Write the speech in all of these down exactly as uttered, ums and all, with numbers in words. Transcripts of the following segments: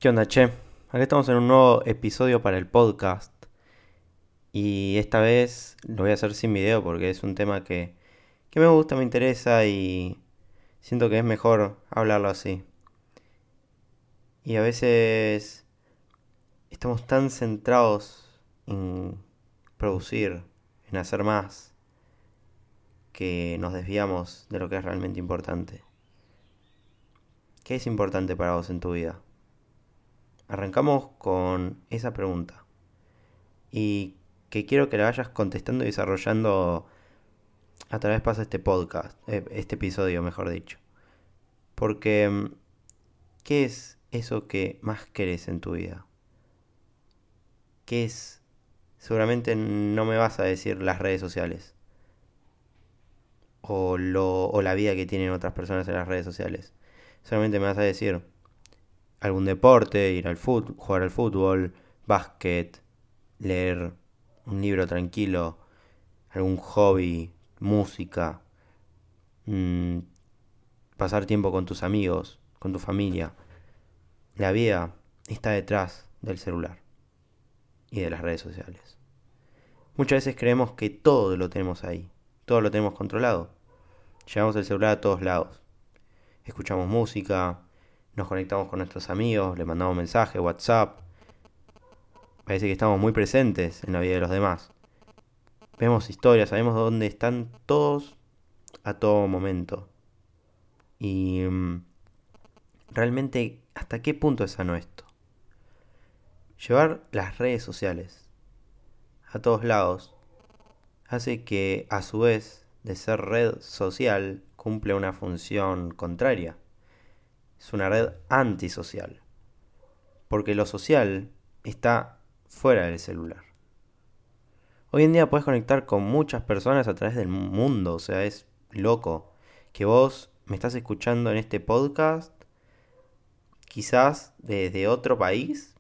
¿Qué onda, che? Acá estamos en un nuevo episodio para el podcast y esta vez lo voy a hacer sin video porque es un tema que, que me gusta, me interesa y siento que es mejor hablarlo así. Y a veces estamos tan centrados en producir, en hacer más, que nos desviamos de lo que es realmente importante. ¿Qué es importante para vos en tu vida? Arrancamos con esa pregunta y que quiero que la vayas contestando y desarrollando a través pasa este podcast, eh, este episodio, mejor dicho. Porque, mm, ¿qué es eso que más querés en tu vida? ¿Qué es? Seguramente no me vas a decir las redes sociales o, lo, o la vida que tienen otras personas en las redes sociales. Solamente me vas a decir algún deporte, ir al fútbol, jugar al fútbol, básquet, leer un libro tranquilo, algún hobby, música, mmm, pasar tiempo con tus amigos, con tu familia. La vida está detrás del celular y de las redes sociales. Muchas veces creemos que todo lo tenemos ahí, todo lo tenemos controlado. Llevamos el celular a todos lados. Escuchamos música, nos conectamos con nuestros amigos, le mandamos mensajes, WhatsApp. Parece que estamos muy presentes en la vida de los demás. Vemos historias, sabemos dónde están todos a todo momento. Y mm, realmente, ¿hasta qué punto es sano esto? Llevar las redes sociales a todos lados hace que, a su vez, de ser red social, cumple una función contraria. Es una red antisocial, porque lo social está fuera del celular. Hoy en día puedes conectar con muchas personas a través del mundo, o sea, es loco que vos me estás escuchando en este podcast, quizás desde otro país,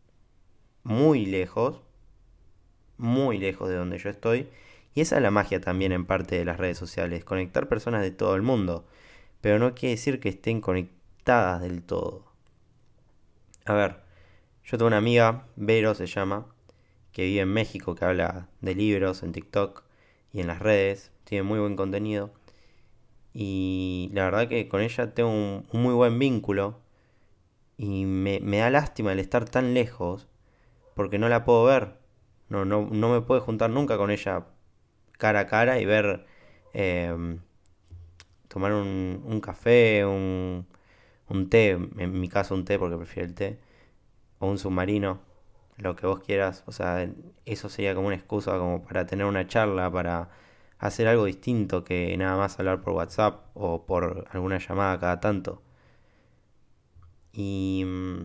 muy lejos, muy lejos de donde yo estoy. Y esa es la magia también en parte de las redes sociales, conectar personas de todo el mundo. Pero no quiere decir que estén conectadas del todo. A ver, yo tengo una amiga, Vero se llama, que vive en México, que habla de libros en TikTok y en las redes. Tiene muy buen contenido. Y la verdad que con ella tengo un, un muy buen vínculo. Y me, me da lástima el estar tan lejos porque no la puedo ver. No, no, no me puedo juntar nunca con ella cara a cara y ver, eh, tomar un, un café, un, un té, en mi caso un té porque prefiero el té, o un submarino, lo que vos quieras. O sea, eso sería como una excusa como para tener una charla, para hacer algo distinto que nada más hablar por WhatsApp o por alguna llamada cada tanto. Y, mm,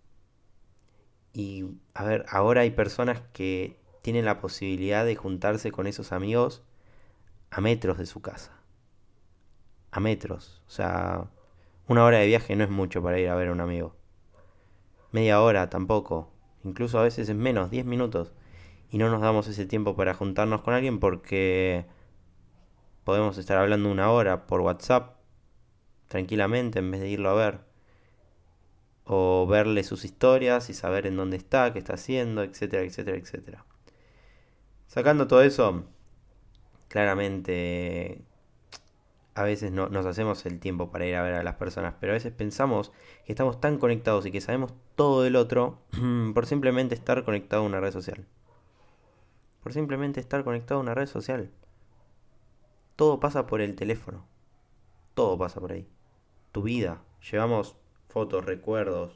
y a ver, ahora hay personas que tienen la posibilidad de juntarse con esos amigos a metros de su casa. A metros. O sea, una hora de viaje no es mucho para ir a ver a un amigo. Media hora tampoco. Incluso a veces es menos, diez minutos. Y no nos damos ese tiempo para juntarnos con alguien porque podemos estar hablando una hora por WhatsApp tranquilamente en vez de irlo a ver. O verle sus historias y saber en dónde está, qué está haciendo, etcétera, etcétera, etcétera. Sacando todo eso, claramente a veces no, nos hacemos el tiempo para ir a ver a las personas, pero a veces pensamos que estamos tan conectados y que sabemos todo del otro por simplemente estar conectado a una red social. Por simplemente estar conectado a una red social. Todo pasa por el teléfono. Todo pasa por ahí. Tu vida. Llevamos fotos, recuerdos.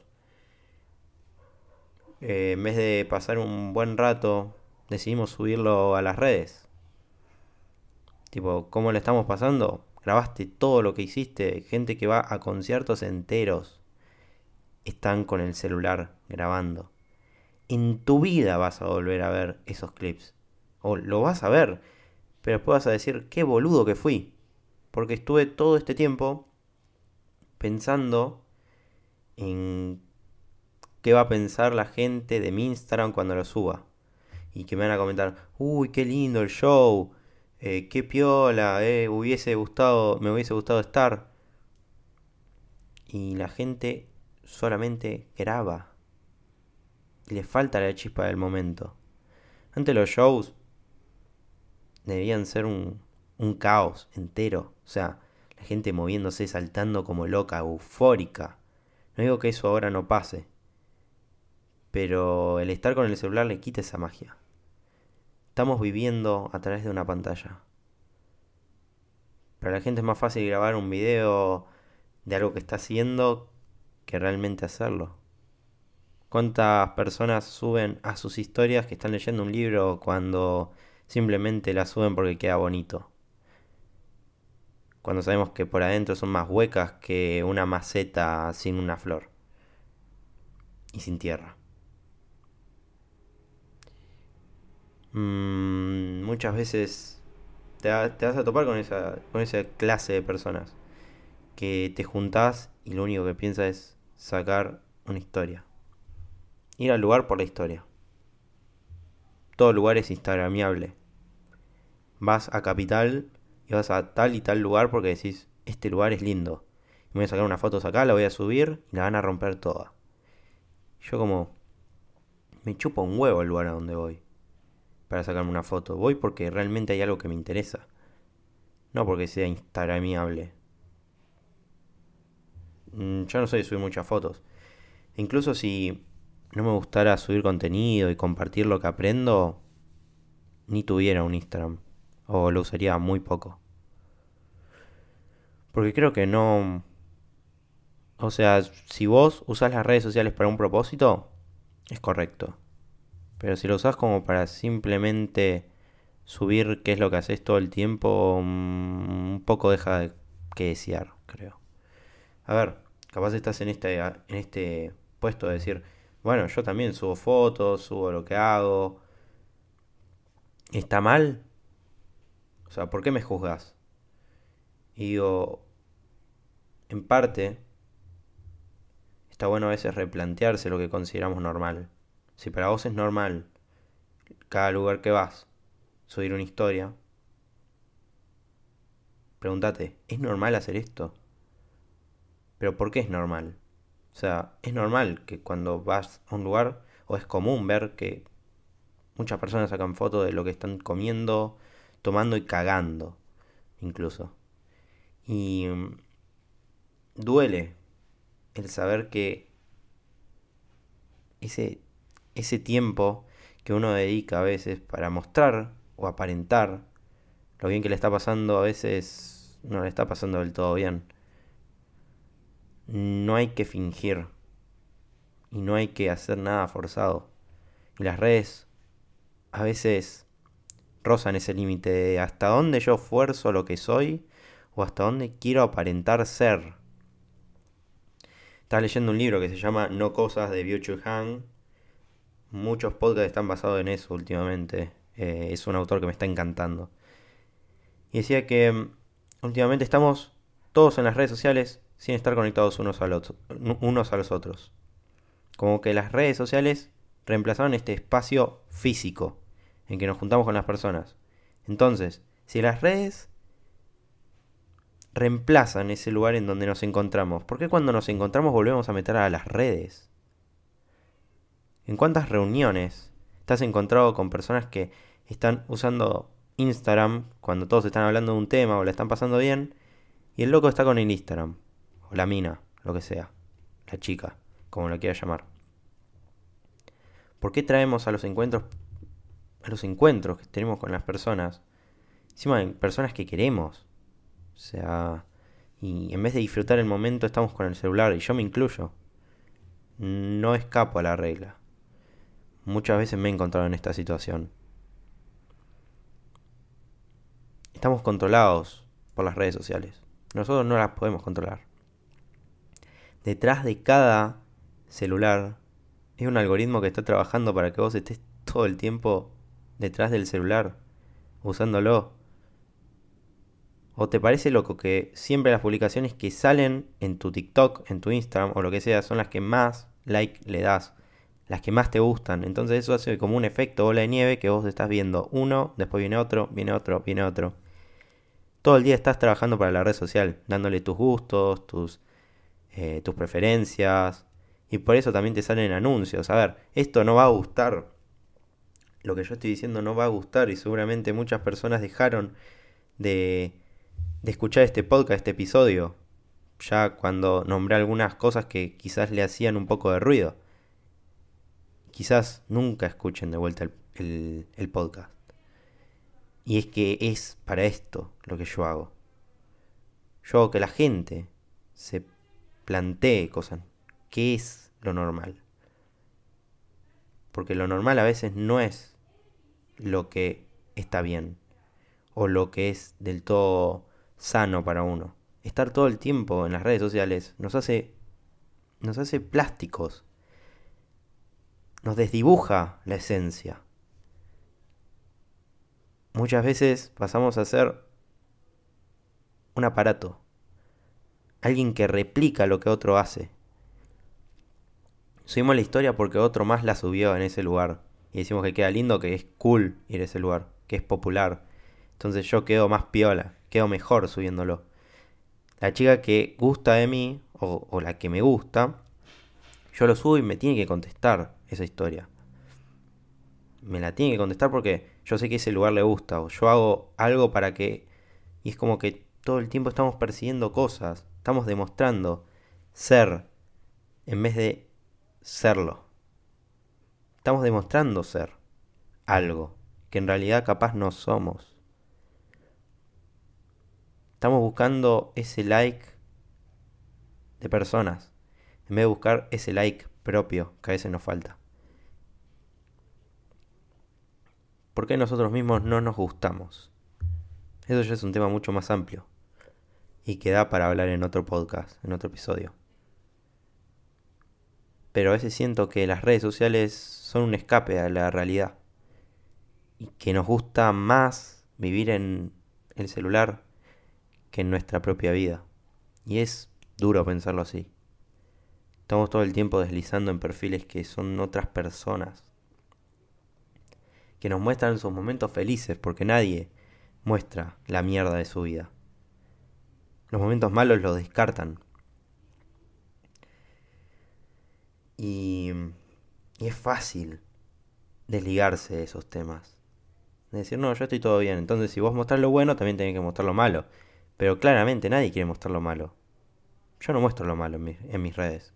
Eh, en vez de pasar un buen rato, decidimos subirlo a las redes. Tipo, ¿cómo le estamos pasando? Grabaste todo lo que hiciste. Gente que va a conciertos enteros están con el celular grabando. En tu vida vas a volver a ver esos clips. O lo vas a ver, pero después vas a decir, qué boludo que fui. Porque estuve todo este tiempo pensando en qué va a pensar la gente de mi Instagram cuando lo suba. Y que me van a comentar, uy, qué lindo el show, eh, qué piola, eh, hubiese gustado, me hubiese gustado estar. Y la gente solamente graba. Y le falta la chispa del momento. Antes los shows debían ser un, un caos entero. O sea, la gente moviéndose, saltando como loca, eufórica. No digo que eso ahora no pase. Pero el estar con el celular le quita esa magia. Estamos viviendo a través de una pantalla. Para la gente es más fácil grabar un video de algo que está haciendo que realmente hacerlo. ¿Cuántas personas suben a sus historias que están leyendo un libro cuando simplemente la suben porque queda bonito? Cuando sabemos que por adentro son más huecas que una maceta sin una flor y sin tierra. Mm, muchas veces te, te vas a topar con esa, con esa clase de personas que te juntás y lo único que piensas es sacar una historia. Ir al lugar por la historia. Todo lugar es instagramiable. Vas a Capital y vas a tal y tal lugar porque decís, este lugar es lindo. Me voy a sacar unas fotos acá, la voy a subir y la van a romper toda. Yo como, me chupa un huevo el lugar a donde voy para sacarme una foto. Voy porque realmente hay algo que me interesa. No porque sea instagramiable. Mm, Yo no soy de subir muchas fotos. Incluso si no me gustara subir contenido y compartir lo que aprendo, ni tuviera un Instagram. O lo usaría muy poco. Porque creo que no... O sea, si vos usás las redes sociales para un propósito, es correcto. Pero si lo usás como para simplemente subir qué es lo que haces todo el tiempo, mm, un poco deja de que desear, creo. A ver, capaz estás en este, en este puesto de decir, bueno, yo también subo fotos, subo lo que hago. ¿Está mal? O sea, ¿por qué me juzgas? Y digo, en parte, está bueno a veces replantearse lo que consideramos normal. Si para vos es normal, cada lugar que vas, subir una historia, pregúntate, ¿es normal hacer esto? Pero ¿por qué es normal? O sea, es normal que cuando vas a un lugar, o es común ver que muchas personas sacan fotos de lo que están comiendo, tomando y cagando, incluso. Y mm, duele el saber que ese, ese tiempo que uno dedica a veces para mostrar o aparentar lo bien que le está pasando, a veces no le está pasando del todo bien. No hay que fingir y no hay que hacer nada forzado. Y las redes a veces rozan ese límite de hasta dónde yo esfuerzo lo que soy o hasta dónde quiero aparentar ser. Estaba leyendo un libro que se llama No Cosas de Byung-Chul Han. Muchos podcasts están basados en eso últimamente. Eh, es un autor que me está encantando. Y decía que mm, últimamente estamos todos en las redes sociales sin estar conectados unos a los, unos a los otros. Como que las redes sociales reemplazaron este espacio físico en que nos juntamos con las personas. Entonces, si las redes reemplazan ese lugar en donde nos encontramos, ¿por qué cuando nos encontramos volvemos a meter a las redes? ¿En cuántas reuniones te has encontrado con personas que están usando Instagram cuando todos están hablando de un tema o la están pasando bien y el loco está con el Instagram? O la mina, lo que sea. La chica, como lo quiera llamar. ¿Por qué traemos a los encuentros, a los encuentros que tenemos con las personas, encima de personas que queremos? O sea, y en vez de disfrutar el momento estamos con el celular y yo me incluyo. No escapo a la regla. Muchas veces me he encontrado en esta situación. Estamos controlados por las redes sociales. Nosotros no las podemos controlar. Detrás de cada celular es un algoritmo que está trabajando para que vos estés todo el tiempo detrás del celular, usándolo. ¿O te parece loco que siempre las publicaciones que salen en tu TikTok, en tu Instagram o lo que sea, son las que más like le das? Las que más te gustan. Entonces eso hace como un efecto bola de nieve que vos estás viendo uno, después viene otro, viene otro, viene otro. Todo el día estás trabajando para la red social, dándole tus gustos, tus, eh, tus preferencias, Y por eso también te salen anuncios. A ver, esto no va a gustar. Lo que yo estoy diciendo no va a gustar y seguramente muchas personas dejaron de, de escuchar este podcast, este episodio, ya cuando nombré algunas cosas que quizás le hacían un poco de ruido. Quizás nunca escuchen de vuelta el, el, el podcast. Y es que es para esto lo que yo hago. Yo hago que la gente se plantee cosas. ¿Qué es lo normal? Porque lo normal a veces no es lo que está bien o lo que es del todo sano para uno. Estar todo el tiempo en las redes sociales nos hace nos hace plásticos, nos desdibuja la esencia. Muchas veces pasamos a ser un aparato, alguien que replica lo que otro hace. Subimos la historia porque otro más la subió en ese lugar y decimos que queda lindo, que es cool ir a ese lugar, que es popular. Entonces yo quedo más piola, quedo mejor subiéndolo. La chica que gusta de mí, o, o la que me gusta, yo lo subo y me tiene que contestar esa historia. Me la tiene que contestar porque yo sé que ese lugar le gusta, o yo hago algo para que... Y es como que todo el tiempo estamos persiguiendo cosas, estamos demostrando ser en vez de serlo. Estamos demostrando ser algo que en realidad capaz no somos. Estamos buscando ese like de personas en vez de buscar ese like propio que a veces nos falta. ¿Por qué nosotros mismos no nos gustamos? Eso ya es un tema mucho más amplio y que da para hablar en otro podcast, en otro episodio. Pero a veces siento que las redes sociales son un escape a la realidad y que nos gusta más vivir en el celular que en nuestra propia vida. Y es duro pensarlo así. Estamos todo el tiempo deslizando en perfiles que son otras personas, que nos muestran sus momentos felices, porque nadie muestra la mierda de su vida. Los momentos malos los descartan. Y, y es fácil desligarse de esos temas. De decir, no, yo estoy todo bien. Entonces, si vos mostrás lo bueno, también tenés que mostrar lo malo. Pero claramente nadie quiere mostrar lo malo. Yo no muestro lo malo en, mi, en mis redes.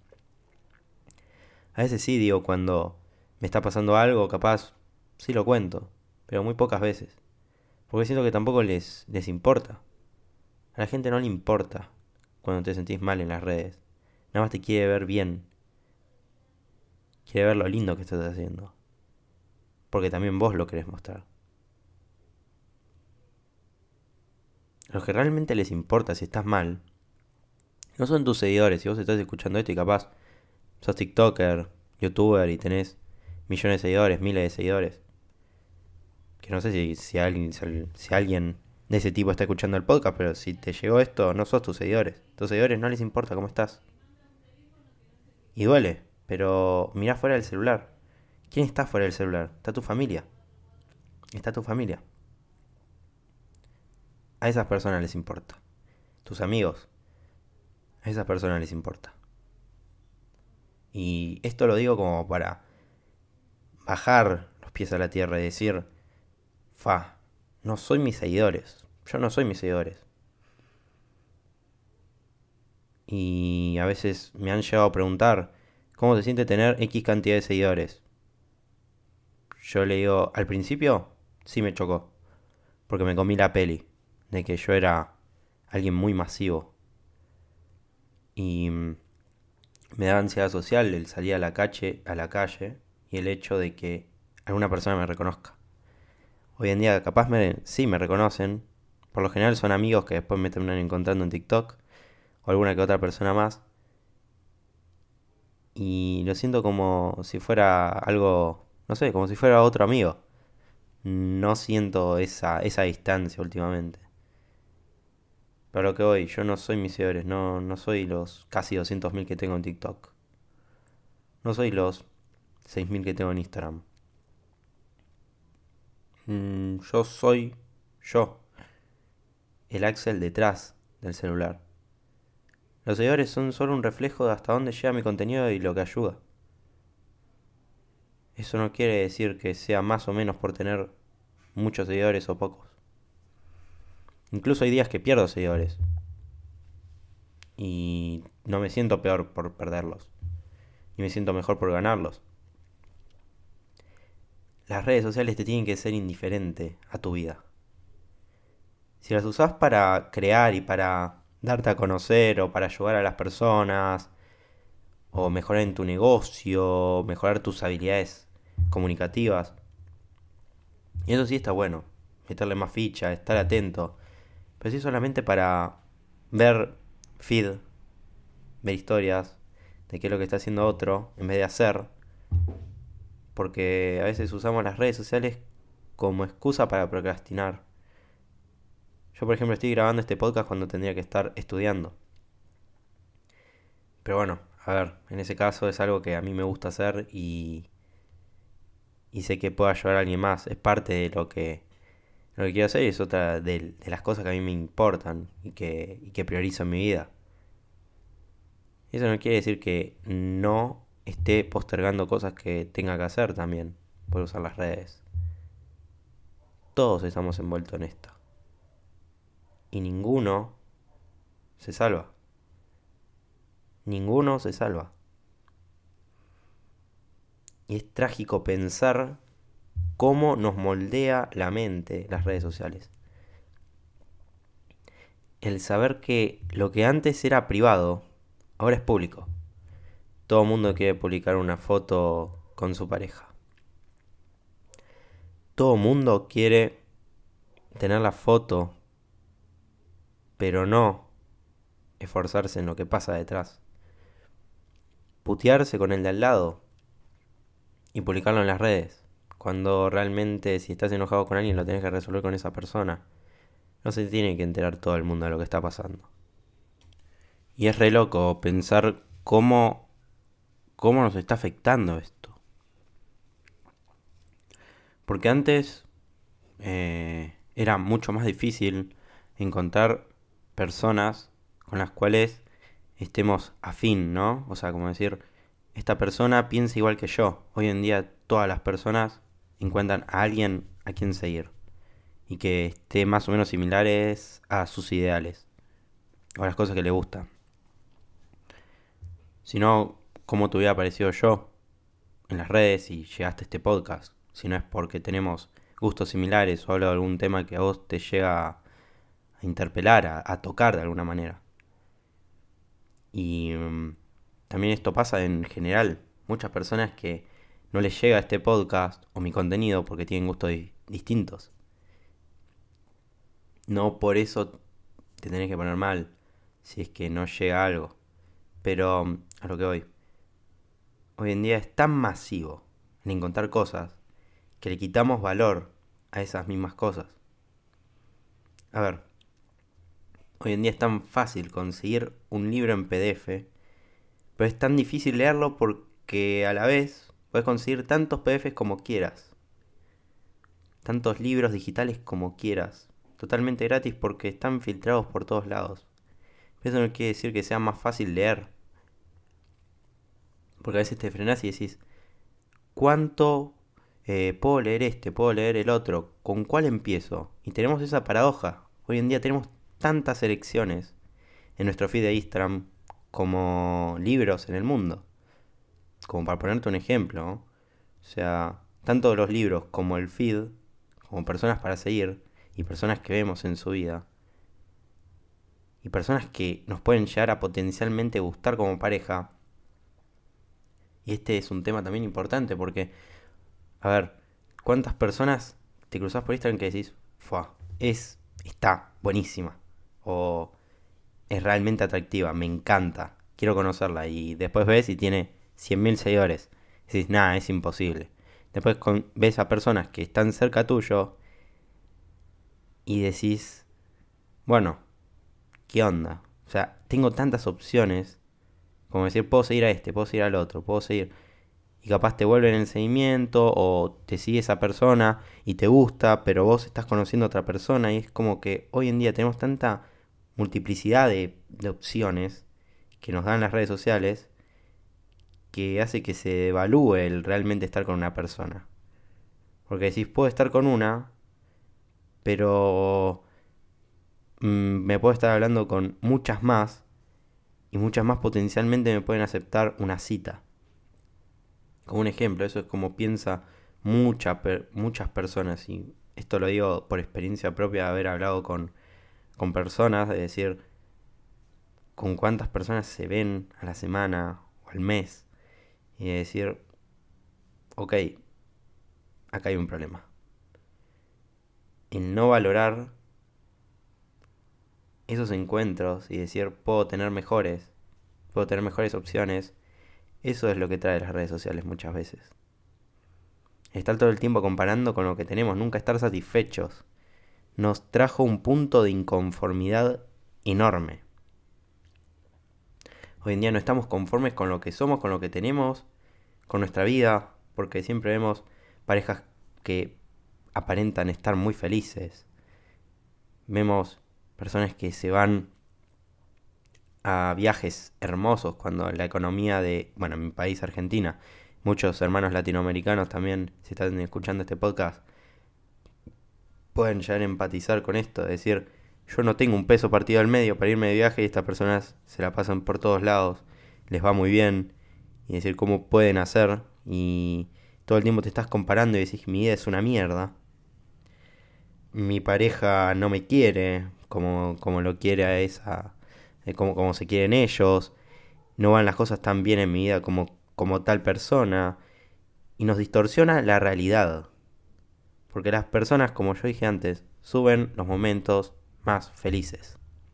A veces sí digo cuando me está pasando algo, capaz sí lo cuento. Pero muy pocas veces. Porque siento que tampoco les, les importa. A la gente no le importa cuando te sentís mal en las redes. Nada más te quiere ver bien. Quiere ver lo lindo que estás haciendo. Porque también vos lo querés mostrar. A los que realmente les importa si estás mal, no son tus seguidores. Si vos estás escuchando esto y capaz sos TikToker, YouTuber y tenés millones de seguidores, miles de seguidores. Que no sé si, si, alguien, si alguien de ese tipo está escuchando el podcast, pero si te llegó esto, no sos tus seguidores. Tus seguidores no les importa cómo estás. Y duele, pero mirá fuera del celular. ¿Quién está fuera del celular? Está tu familia. Está tu familia. A esas personas les importa. Tus amigos. A esas personas les importa. Y esto lo digo como para bajar los pies a la tierra y decir, fa, no soy mis seguidores. Yo no soy mis seguidores. Y a veces me han llegado a preguntar, ¿cómo se siente tener X cantidad de seguidores? Yo le digo, al principio sí me chocó. Porque me comí la peli de que yo era alguien muy masivo. Y me daba ansiedad social el salir a la calle, a la calle y el hecho de que alguna persona me reconozca. Hoy en día capaz me, sí me reconocen. Por lo general son amigos que después me terminan encontrando en TikTok. O alguna que otra persona más. Y lo siento como si fuera algo, no sé, como si fuera otro amigo. No siento esa, esa distancia últimamente. Pero a lo que voy, yo no soy mis seguidores, no, no soy los casi doscientos mil que tengo en TikTok. No soy los seis mil que tengo en Instagram. Mm, yo soy yo, el Axel detrás del celular. Los seguidores son solo un reflejo de hasta dónde llega mi contenido y lo que ayuda. Eso no quiere decir que sea más o menos por tener muchos seguidores o pocos. Incluso hay días que pierdo seguidores. Y no me siento peor por perderlos. Y me siento mejor por ganarlos. Las redes sociales te tienen que ser indiferente a tu vida. Si las usás para crear y para darte a conocer o para ayudar a las personas, o mejorar en tu negocio, mejorar tus habilidades comunicativas, y eso sí está bueno, meterle más ficha, estar atento. Pero si solamente para ver feed, ver historias de qué es lo que está haciendo otro, en vez de hacer, porque a veces usamos las redes sociales como excusa para procrastinar. Yo, por ejemplo, estoy grabando este podcast cuando tendría que estar estudiando. Pero bueno, a ver, en ese caso es algo que a mí me gusta hacer y, y sé que puedo ayudar a alguien más. Es parte de lo que, lo que quiero hacer y es otra de, de las cosas que a mí me importan y que, y que priorizo en mi vida. Eso no quiere decir que no esté postergando cosas que tenga que hacer también por usar las redes. Todos estamos envueltos en esto. Y ninguno se salva. Ninguno se salva. Y es trágico pensar cómo nos moldea la mente las redes sociales. El saber que lo que antes era privado, ahora es público. Todo el mundo quiere publicar una foto con su pareja. Todo el mundo quiere tener la foto, pero no esforzarse en lo que pasa detrás. Putearse con el de al lado y publicarlo en las redes, cuando realmente si estás enojado con alguien lo tenés que resolver con esa persona. No se tiene que enterar todo el mundo de lo que está pasando. Y es re loco pensar cómo, cómo nos está afectando esto. Porque antes eh, era mucho más difícil encontrar personas con las cuales estemos afín, ¿no? O sea, como decir, esta persona piensa igual que yo. Hoy en día todas las personas encuentran a alguien a quien seguir y que esté más o menos similares a sus ideales o a las cosas que le gustan. Si no, ¿cómo te hubiera aparecido yo en las redes y llegaste a este podcast? Si no es porque tenemos gustos similares o hablo de algún tema que a vos te llega a interpelar, a, a tocar de alguna manera. Y um, también esto pasa en general. Muchas personas que no les llega este podcast o mi contenido porque tienen gustos di- distintos. No por eso te tenés que poner mal si es que no llega algo. Pero um, a lo que voy. Hoy en día es tan masivo en encontrar cosas que le quitamos valor a esas mismas cosas. A ver, hoy en día es tan fácil conseguir un libro en P D F, pero es tan difícil leerlo porque a la vez puedes conseguir tantos P D Fs como quieras. Tantos libros digitales como quieras. Totalmente gratis porque están filtrados por todos lados. Pero eso no quiere decir que sea más fácil leer. Porque a veces te frenás y decís, ¿cuánto eh, puedo leer este? ¿Puedo leer el otro? ¿Con cuál empiezo? Y tenemos esa paradoja. Hoy en día tenemos tantas selecciones en nuestro feed de Instagram como libros en el mundo. Como para ponerte un ejemplo, ¿no? O sea, tanto los libros como el feed, como personas para seguir y personas que vemos en su vida. Y personas que nos pueden llegar a potencialmente gustar como pareja. Y este es un tema también importante porque, a ver, ¿cuántas personas te cruzás por Instagram que decís, Fua, es, está buenísima? O es realmente atractiva, me encanta, quiero conocerla. Y después ves y tiene cien mil seguidores. Y decís, nada, es imposible. Después con, ves a personas que están cerca tuyo y decís, bueno, ¿qué onda? O sea, tengo tantas opciones. Como decir, puedo seguir a este, puedo seguir al otro, puedo seguir. Y capaz te vuelven el seguimiento o te sigue esa persona y te gusta, pero vos estás conociendo a otra persona y es como que hoy en día tenemos tanta multiplicidad de, de opciones que nos dan las redes sociales que hace que se evalúe el realmente estar con una persona. Porque decís, puedo estar con una, pero mm, me puedo estar hablando con muchas más y muchas más potencialmente me pueden aceptar una cita. Como un ejemplo, eso es como piensa mucha, per- muchas personas, y esto lo digo por experiencia propia de haber hablado con, con personas, de decir con cuántas personas se ven a la semana o al mes, y de decir, ok, acá hay un problema. El no valorar esos encuentros y decir, puedo tener mejores, puedo tener mejores opciones, eso es lo que trae las redes sociales muchas veces. Estar todo el tiempo comparando con lo que tenemos, nunca estar satisfechos, nos trajo un punto de inconformidad enorme. Hoy en día no estamos conformes con lo que somos, con lo que tenemos, con nuestra vida, porque siempre vemos parejas que aparentan estar muy felices. Vemos personas que se van a viajes hermosos cuando la economía de, bueno, en mi país, Argentina, muchos hermanos latinoamericanos también, si están escuchando este podcast, pueden llegar a empatizar con esto, es decir, yo no tengo un peso partido al medio para irme de viaje y estas personas se la pasan por todos lados, les va muy bien, y decir cómo pueden hacer, y todo el tiempo te estás comparando y decís, mi vida es una mierda, mi pareja no me quiere como, como lo quiere a esa, eh, como, como se quieren ellos, no van las cosas tan bien en mi vida como, como tal persona, y nos distorsiona la realidad. Porque las personas, como yo dije antes, suben los momentos más felices.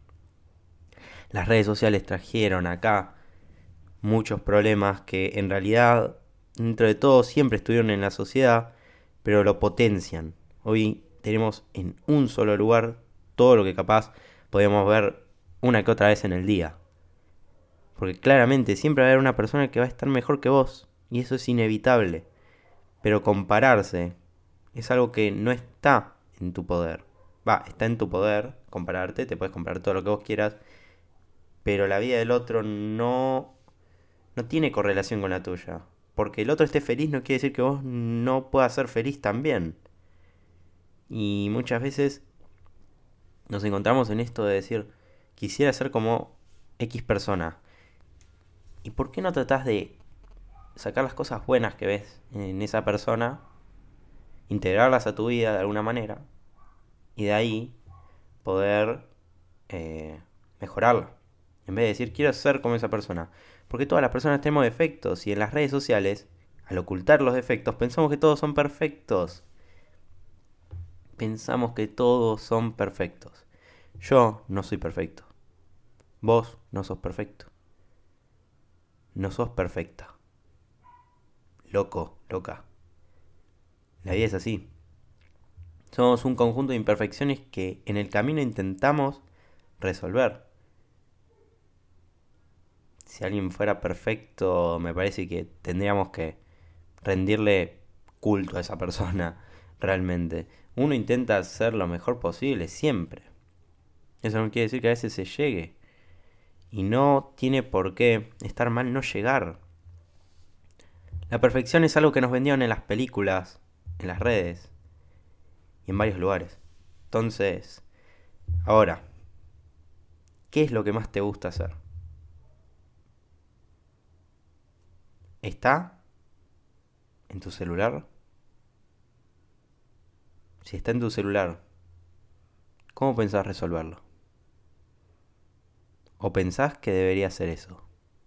Las redes sociales trajeron acá muchos problemas que en realidad, dentro de todo, siempre estuvieron en la sociedad, pero lo potencian. Hoy tenemos en un solo lugar todo lo que capaz podemos ver una que otra vez en el día. Porque claramente siempre va a haber una persona que va a estar mejor que vos. Y eso es inevitable. Pero compararse es algo que no está en tu poder. Va, está en tu poder compararte, te puedes comparar todo lo que vos quieras, pero la vida del otro no, no tiene correlación con la tuya. Porque el otro esté feliz no quiere decir que vos no puedas ser feliz también. Y muchas veces nos encontramos en esto de decir, quisiera ser como X persona. ¿Y por qué no tratás de sacar las cosas buenas que ves en esa persona, integrarlas a tu vida de alguna manera, y de ahí poder eh, mejorarla? En vez de decir, quiero ser como esa persona. Porque todas las personas tenemos defectos y en las redes sociales, al ocultar los defectos, pensamos que todos son perfectos. Pensamos que todos son perfectos. Yo no soy perfecto. Vos no sos perfecto. No sos perfecta. Loco, loca. La vida es así. Somos un conjunto de imperfecciones que en el camino intentamos resolver. Si alguien fuera perfecto, me parece que tendríamos que rendirle culto a esa persona, realmente. Uno intenta hacer lo mejor posible, siempre. Eso no quiere decir que a veces se llegue. Y no tiene por qué estar mal no llegar. La perfección es algo que nos vendieron en las películas, en las redes y en varios lugares. Entonces, ahora, ¿qué es lo que más te gusta hacer? ¿Está en tu celular? Si está en tu celular, ¿cómo pensás resolverlo? ¿O pensás que debería ser eso?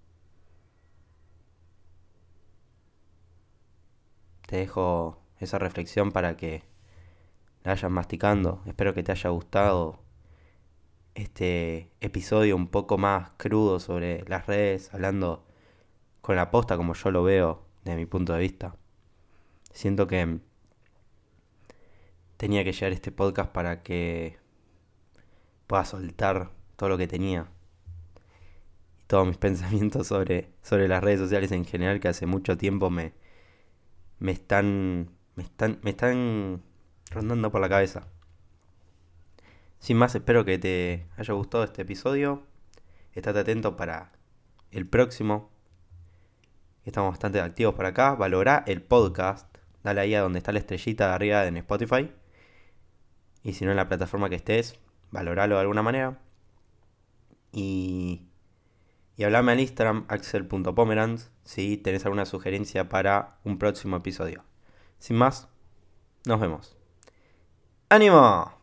Te dejo esa reflexión para que la vayas masticando. Espero que te haya gustado este episodio un poco más crudo sobre las redes, hablando con la posta como yo lo veo desde mi punto de vista. Siento que tenía que llegar este podcast para que pueda soltar todo lo que tenía y todos mis pensamientos sobre, sobre las redes sociales en general, que hace mucho tiempo me, me están me están me están rondando por la cabeza. Sin más, espero que te haya gustado este episodio. Estate atento para el próximo. Estamos bastante activos por acá. Valorá el podcast. Dale ahí a donde está la estrellita de arriba en Spotify. Y si no en la plataforma que estés, valoralo de alguna manera. Y, y hablame al Instagram, axel punto pomeranz, si tenés alguna sugerencia para un próximo episodio. Sin más, nos vemos. ¡Ánimo!